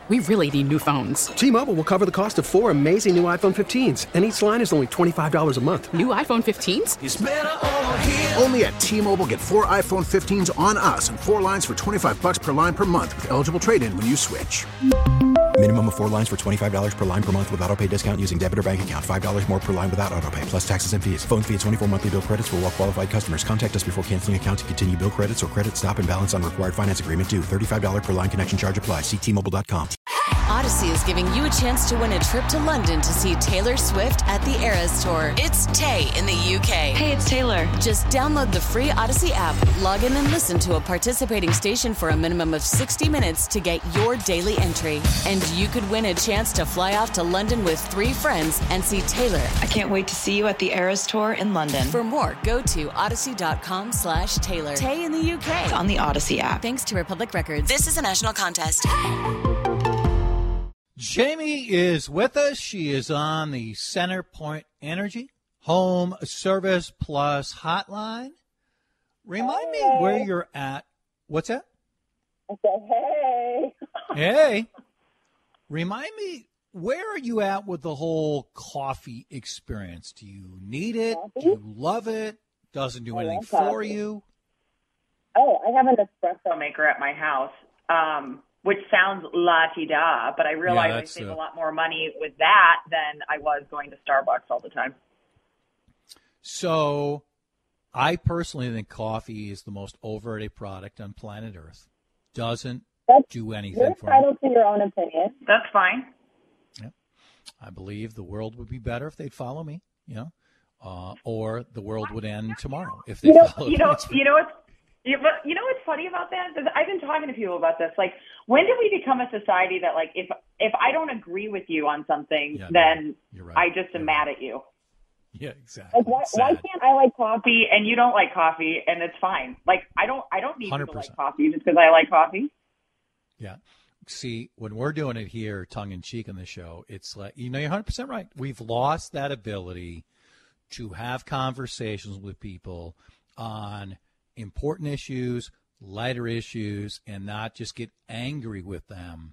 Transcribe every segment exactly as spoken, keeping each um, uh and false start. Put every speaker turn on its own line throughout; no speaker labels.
We really need new phones.
T-Mobile will cover the cost of four amazing new iPhone fifteens, and each line is only twenty-five dollars a month.
New iPhone fifteens?
It's better over here.
Only at T-Mobile, get four iPhone fifteens on us and four lines for twenty-five dollars per line per month with eligible trade-in when you switch.
Minimum of four lines for twenty-five dollars per line per month with autopay discount using debit or bank account. five dollars more per line without autopay, plus taxes and fees. Phone fee at twenty-four monthly bill credits for well-qualified customers. Contact us before canceling account to continue bill credits or credit stop and balance on required finance agreement due. thirty-five dollars per line connection charge applies. See T Mobile dot com.
Odyssey is giving you a chance to win a trip to London to see Taylor Swift at the Eras Tour. It's Tay in the U K.
Hey, it's Taylor.
Just download the free Odyssey app, log in and listen to a participating station for a minimum of sixty minutes to get your daily entry. And you could win a chance to fly off to London with three friends and see Taylor.
I can't wait to see you at the Eras Tour in London.
For more, go to odyssey.com slash Taylor. Tay in the U K.
It's on the Odyssey app.
Thanks to Republic Records. This is a national contest.
Jamie is with us. She is on the CenterPoint Energy Home Service Plus hotline. Remind hey. me where you're at. What's that?
I said, hey.
Hey. Remind me, where are you at with the whole coffee experience? Do you need it?
Coffee?
Do you love it? Doesn't do
I
anything
love
for
coffee.
you?
Oh, I have an espresso maker at my house. Um Which sounds la-ti-da, but I realize
Yeah,
I save
uh,
a lot more money with that than I was going to Starbucks all the time.
So I personally think coffee is the most overrated product on planet Earth. Doesn't
That's,
do anything
you're
for me.
entitled to your own opinion. That's fine.
Yep. I believe the world would be better if they'd follow me, you know, uh, or the world would end tomorrow if they
You know,
followed
you know,
me.
you know what's you, but you know what's funny about that? I've been talking to people about this. Like, when did we become a society that, like, if if I don't agree with you on something,
Yeah,
then
you're right.
I just am
You're
mad
right.
at you?
Yeah, exactly.
Like, why, why can't I like coffee and you don't like coffee and it's fine? Like, I don't I don't need you
one hundred
to
percent.
like coffee just because I like coffee.
Yeah. See, when we're doing it here, tongue in cheek on the show, it's like, you know, you're one hundred percent right. We've lost that ability to have conversations with people on important issues, lighter issues, and not just get angry with them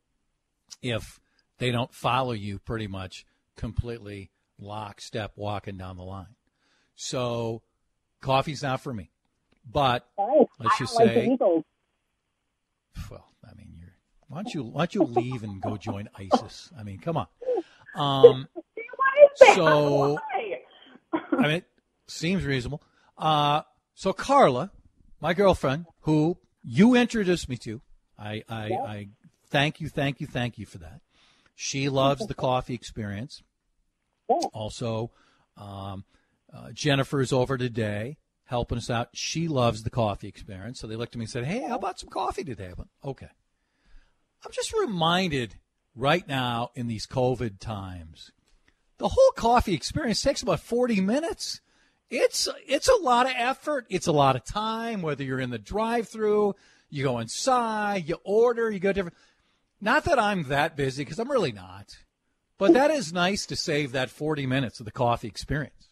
if they don't follow you pretty much completely lockstep walking down the line. So coffee's not for me. But
Right.
let's
I
just
don't like
say,
the Eagles.
well, I mean, you're, why don't you why don't you leave and go join ISIS? I mean, come on. Um,
Why is that?
so
Why?
I mean, it seems reasonable. Uh, so Carla, my girlfriend, who you introduced me to, I, I,
Yeah.
I thank you, thank you, thank you for that. She loves the coffee experience.
Yeah.
Also, um, uh, Jennifer's over today helping us out. She loves the coffee experience. So they looked at me and said, hey, how about some coffee today? I went, okay. I'm just reminded right now in these COVID times, the whole coffee experience takes about forty minutes. It's it's a lot of effort. It's a lot of time, whether you're in the drive-thru, you go inside, you order, you go different. Not that I'm that busy, because I'm really not. But that is nice to save that forty minutes of the coffee experience.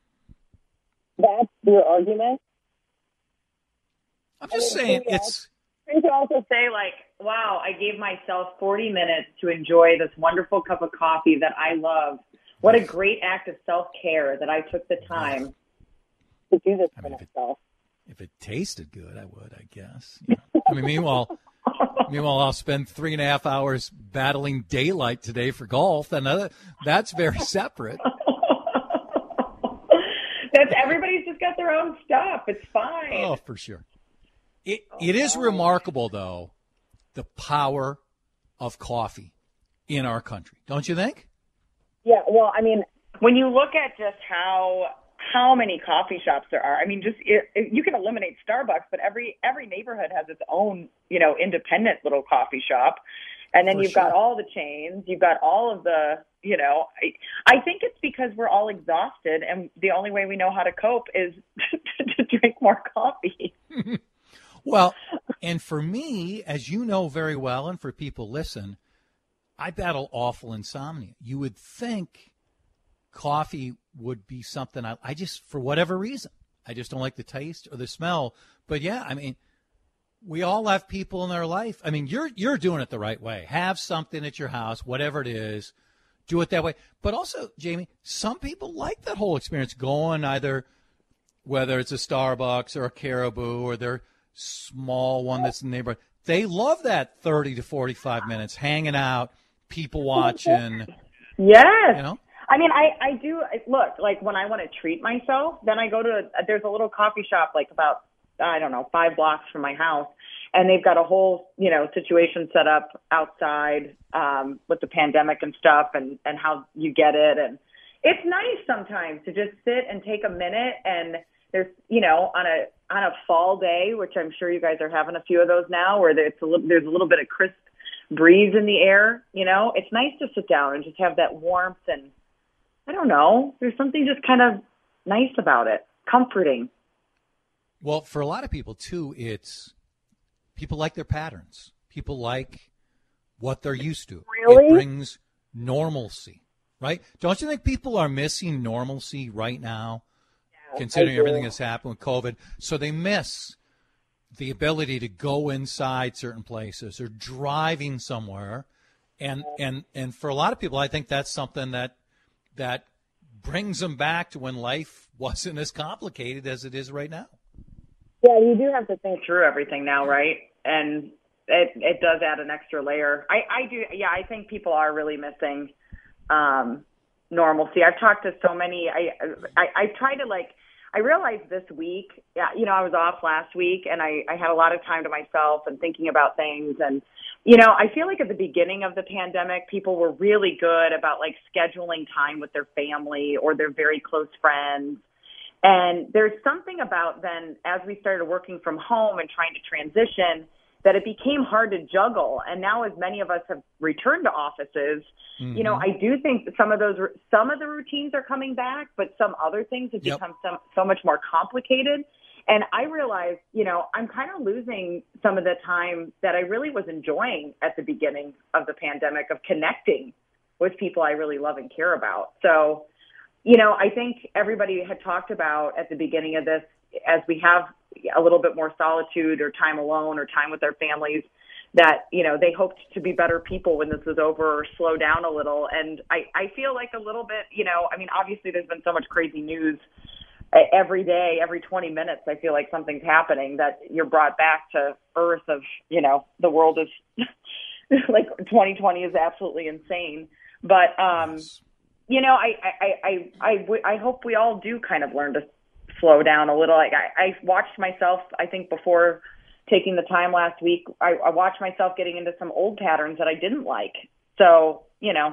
That's your argument?
I'm just
I mean,
saying
can you
it's
Can you also say, like, wow, I gave myself forty minutes to enjoy this wonderful cup of coffee that I love. What a great act of self-care that I took the time to do this
I
for
mean, if it-
myself.
if it tasted good, I would, I guess. You know? I mean, meanwhile, meanwhile, I'll spend three and a half hours battling daylight today for golf. And other, that's very separate.
That's everybody's just got their own stuff. It's fine.
Oh, for sure. It it is remarkable, though, the power of coffee in our country, don't you think?
Yeah, well, I mean, when you look at just how how many coffee shops there are, I mean, just it, it, you can eliminate Starbucks, but every every neighborhood has its own, you know, independent little coffee shop, and then
For
you've
sure.
got all the chains, you've got all of the, you know, I, I think it's because we're all exhausted, and the only way we know how to cope is to drink more coffee.
Well, and for me, as you know very well, and for people listen, I battle awful insomnia. You would think coffee would be something I, I just, for whatever reason, I just don't like the taste or the smell. But yeah, I mean, we all have people in our life. I mean, you're you're doing it the right way. Have something at your house, whatever it is, do it that way. But also, Jamie, some people like that whole experience, going either whether it's a Starbucks or a Caribou or their small one that's in the neighborhood. They love that thirty to forty-five minutes, hanging out, people watching.
Yes.
You know?
I mean, I, I do, look, like when I want to treat myself, then I go to, there's a little coffee shop like about, I don't know, five blocks from my house. And they've got a whole, you know, situation set up outside um, with the pandemic and stuff and, and how you get it. And it's nice sometimes to just sit and take a minute. And there's, you know, on a on a fall day, which I'm sure you guys are having a few of those now, where there's a little, there's a little bit of crisp breeze in the air. You know, it's nice to sit down and just have that warmth. And I don't know, there's something just kind of nice about it, comforting.
Well, for a lot of people, too, it's people like their patterns. People like what they're used to.
Really?
It brings normalcy, right? Don't you think people are missing normalcy right now, yeah, considering everything that's happened with COVID? So they miss the ability to go inside certain places or driving somewhere. And, and, and for a lot of people, I think that's something that that brings them back to when life wasn't as complicated as it is right now.
Yeah, you do have to think through everything now, right? And it it does add an extra layer. I, I do, yeah, I think people are really missing um, normalcy. I've talked to so many, I, I, I try to like, I realized this week, yeah, you know, I was off last week and I, I had a lot of time to myself and thinking about things. And, you know, I feel like at the beginning of the pandemic, people were really good about like scheduling time with their family or their very close friends. And there's something about then as we started working from home and trying to transition that it became hard to juggle. And now as many of us have returned to offices, mm-hmm. you know, I do think that some of those, some of the routines are coming back, but some other things have yep. become so, so much more complicated. And I realized, you know, I'm kind of losing some of the time that I really was enjoying at the beginning of the pandemic of connecting with people I really love and care about. So, you know, I think everybody had talked about at the beginning of this, as we have a little bit more solitude or time alone or time with their families, that, you know, they hoped to be better people when this was over or slow down a little. And I, I feel like a little bit, you know, I mean, obviously there's been so much crazy news every day, every twenty minutes. I feel like something's happening that you're brought back to earth of, you know, the world is like twenty twenty is absolutely insane. But, um, yes. you know, I, I, I, I, I hope we all do kind of learn to slow down a little. Like I, I watched myself, I think before taking the time last week, I, I watched myself getting into some old patterns that I didn't like. So, you know,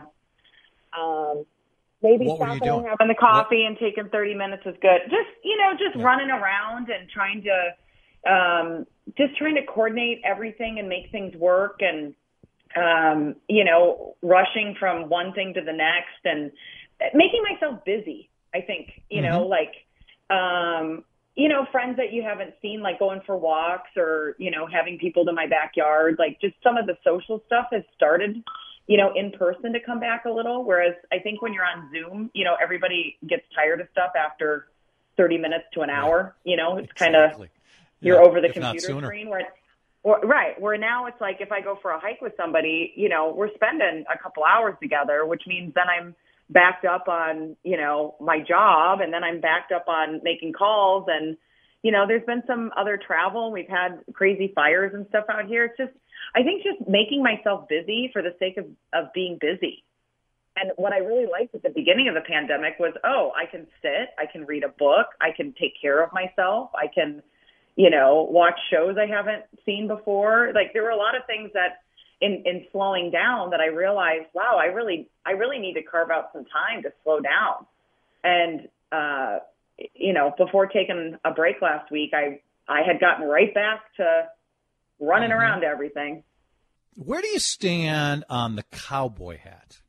um, maybe stopping and having the coffee what? and taking thirty minutes is good. Just, you know, just yeah. running around and trying to, um, just trying to coordinate everything and make things work and, um, you know, rushing from one thing to the next and making myself busy. I think, you mm-hmm. know, like, um, you know, friends that you haven't seen, like going for walks or, you know, having people to my backyard, like just some of the social stuff has started, you know, in person to come back a little. Whereas I think when you're on Zoom, you know, everybody gets tired of stuff after thirty minutes to an hour, you know, it's
exactly.
kind of, you're
yeah,
over the
if
computer screen where, or, right. Where now it's like, if I go for a hike with somebody, you know, we're spending a couple hours together, which means then I'm backed up on, you know, my job, and then I'm backed up on making calls. And, you know, there's been some other travel. We've had crazy fires and stuff out here. It's just, I think just making myself busy for the sake of, of being busy. And what I really liked at the beginning of the pandemic was, oh, I can sit, I can read a book, I can take care of myself, I can, you know, watch shows I haven't seen before. Like there were a lot of things that in, in slowing down that I realized, wow, I really, I really need to carve out some time to slow down. And, uh, you know, before taking a break last week, I, I had gotten right back to running mm-hmm. around everything.
Where do you stand on the cowboy hat?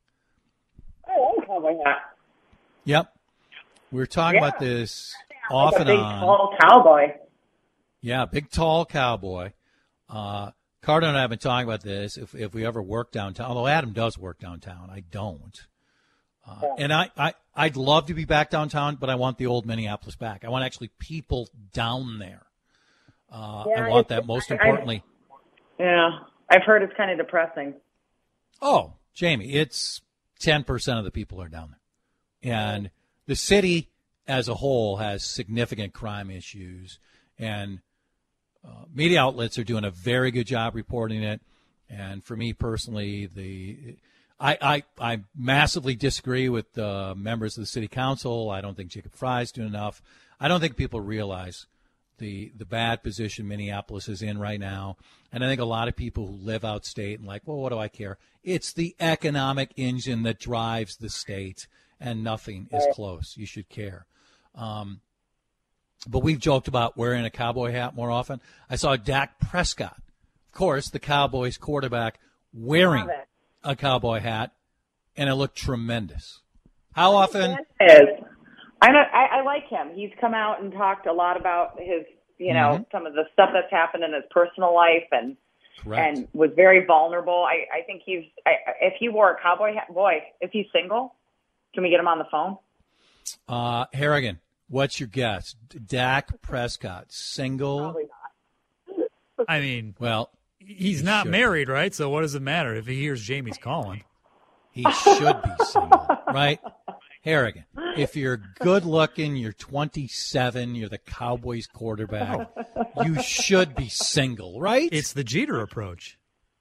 I love cowboy hat.
Yep. We were talking yeah. about this
yeah,
off
like
and
a big,
on.
tall cowboy.
Yeah, big, tall cowboy. Uh, Carter and I have been talking about this. If if we ever work downtown, although Adam does work downtown, I don't. Uh, yeah. And I, I, I'd love to be back downtown, but I want the old Minneapolis back. I want actually people down there. Uh,
Yeah,
I want
it's-
that most
I-
importantly.
Yeah, I've heard it's kind of depressing.
Oh, Jamie, it's ten percent of the people are down there. And the city as a whole has significant crime issues. And uh, media outlets are doing a very good job reporting it. And for me personally, the I, I, I massively disagree with uh, members of the city council. I don't think Jacob Fry's doing enough. I don't think people realize the the bad position Minneapolis is in right now. And I think a lot of people who live outstate and like, well, what do I care? It's the economic engine that drives the state, and nothing is close. You should care. Um, but we've joked about wearing a cowboy hat more often. I saw Dak Prescott, of course, the Cowboys quarterback, wearing a cowboy hat, and it looked tremendous. How often?
It is. I, know, I I like him. He's come out and talked a lot about his, you know,
Mm-hmm.
some of the stuff that's happened in his personal life, and
Correct.
and was very vulnerable. I I think he's. I, if he wore a cowboy hat, boy, is he single? Can we get him on the phone?
Uh, Harrigan, what's your guess? Dak Prescott, single?
Probably not.
I mean,
Well,
he's
he
not
should.
married, right? So what does it matter if he hears Jamie's calling?
He should be single, right? Harrigan, if you're good looking, you're twenty-seven, you're the Cowboys quarterback, you should be single, right?
It's the Jeter approach.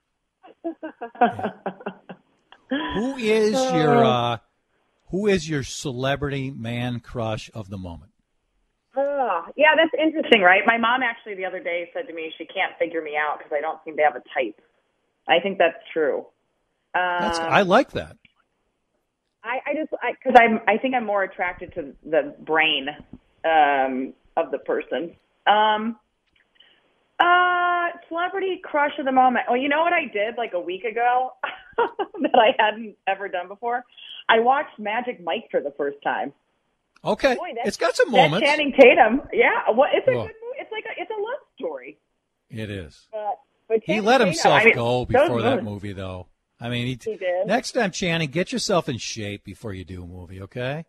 Yeah. Who is your uh, who is your celebrity man crush of the moment?
Oh, yeah, that's interesting, right? My mom actually the other day said to me she can't figure me out because I don't seem to have a type. I think that's true. Um,
That's, I like that.
I, I just because I'm I think I'm more attracted to the brain um, of the person. Um, uh, celebrity crush of the moment. Oh, you know what I did like a week ago that I hadn't ever done before? I watched Magic Mike for the first time.
Okay,
Boy, that-
it's got some
That
moments.
Channing Tatum, yeah. Well, it's a
Oh.
good movie. It's like a, it's a love story.
It is.
But, but
He
Channing
let
Tatum,
himself
I mean,
go
those
before that
movies-
movie, though. I mean, he,
He did.
next time, Channing, get yourself in shape before you do a movie, okay?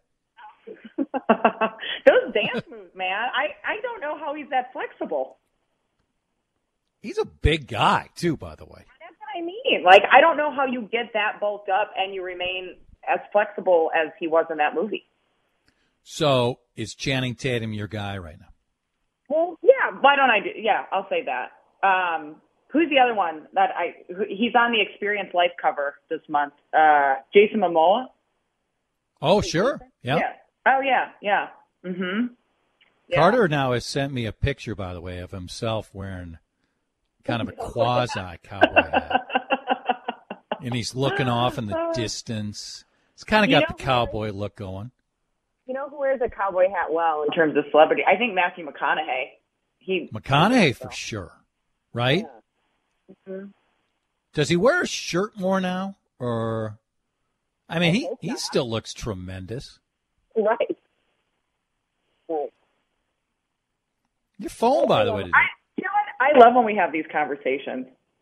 Those dance moves, man. I, I don't know how he's that flexible.
He's a big guy, too, by the way.
That's what I mean. Like, I don't know how you get that bulked up and you remain as flexible as he was in that movie.
So is Channing Tatum your guy right now?
Well, yeah. Why don't I do? Yeah, I'll say that. Um, who's the other one that I? Who, he's on the Experience Life cover this month. Uh, Jason Momoa.
Oh, sure. Yeah.
Yeah. Oh, yeah. Yeah. Mm-hmm. Yeah.
Carter now has sent me a picture, by the way, of himself wearing kind of a quasi cowboy hat. And he's looking off in the distance. It's kind of
You
got
know
the cowboy look going.
You know who wears a cowboy hat well in terms of celebrity? I think Matthew McConaughey. He
McConaughey for sure, right?
Mm-hmm.
Does he wear a shirt more now? Or, I mean, he, he still looks tremendous.
right. Right.
Your phone, by the way, today.
I, you know what? I love when we have these conversations.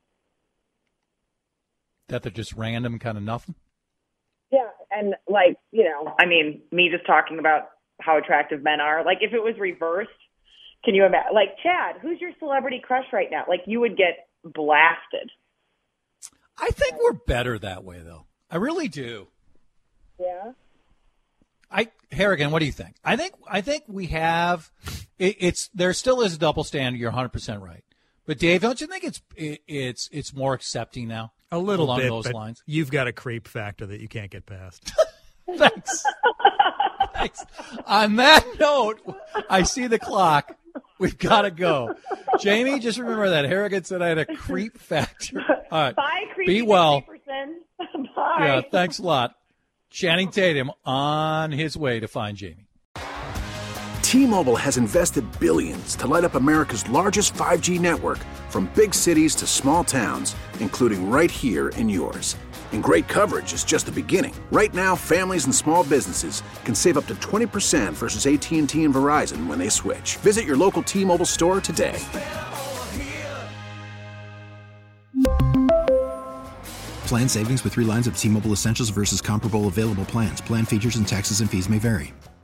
That they're just random, kind of nothing?
Yeah, and like, you know, I mean, me just talking about how attractive men are. Like, if it was reversed, can you imagine? Like, Chad, who's your celebrity crush right now? Like, you would get blasted.
I think we're better that way, though. I really do.
Yeah.
I Harrigan, what do you think? I think I think we have it, it's there still is a double standard. You're one hundred percent right. But Dave, don't you think it's it, it's it's more accepting now?
A little
along
bit,
those
but
lines.
you've got a creep factor that you can't get past.
Thanks. Thanks. On that note, I see the clock. We've got to go. Jamie, just remember that Harrigan said I had a creep factor. All right.
Bye, creepy
Be well.
Creeperson. Bye.
Yeah, thanks a lot. Channing Tatum on his way to find Jamie.
T-Mobile has invested billions to light up America's largest five G network, from big cities to small towns, including right here in yours. And great coverage is just the beginning. Right now, families and small businesses can save up to twenty percent versus A T and T and Verizon when they switch. Visit your local T-Mobile store today.
Plan savings with three lines of T-Mobile Essentials versus comparable available plans. Plan features and taxes and fees may vary.